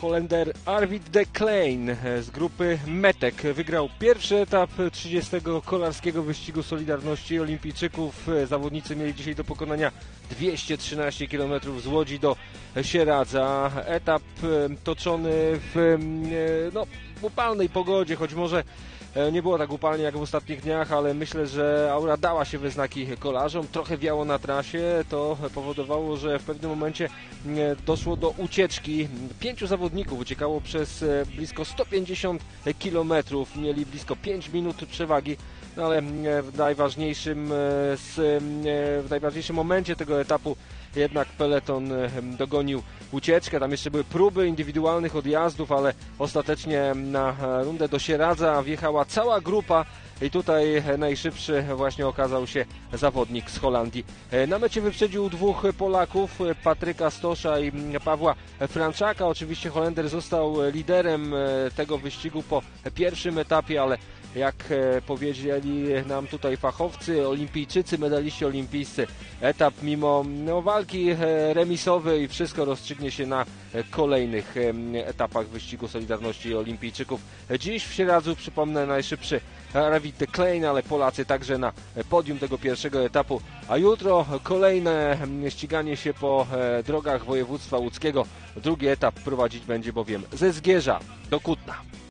Holender Arvid de Klein z grupy Metek wygrał pierwszy etap 30. kolarskiego wyścigu Solidarności Olimpijczyków. Zawodnicy mieli dzisiaj do pokonania 213 km z Łodzi do Sieradza. Etap toczony w upalnej pogodzie, choć może nie było tak upalnie jak w ostatnich dniach, ale myślę, że aura dała się we znaki kolarzom. Trochę wiało na trasie, to powodowało, że w pewnym momencie doszło do ucieczki. 5 zawodników uciekało przez blisko 150 km, mieli blisko 5 minut przewagi, no ale w najważniejszym momencie tego etapu jednak peleton dogonił ucieczkę. Tam jeszcze były próby indywidualnych odjazdów, ale ostatecznie na rundę do Sieradza wjechała cała grupa i tutaj najszybszy właśnie okazał się zawodnik z Holandii. Na mecie wyprzedził 2 Polaków, Patryka Stosza i Pawła Franczaka. Oczywiście Holender został liderem tego wyścigu po pierwszym etapie, ale jak powiedzieli nam tutaj fachowcy, olimpijczycy, medaliści olimpijscy, etap mimo walki remisowej wszystko rozstrzygnie się na kolejnych etapach wyścigu Solidarności Olimpijczyków. Dziś w Sieradzu, przypomnę, najszybszy Arvid de Klein, ale Polacy także na podium tego pierwszego etapu, a jutro kolejne ściganie się po drogach województwa łódzkiego. Drugi etap prowadzić będzie bowiem ze Zgierza do Kutna.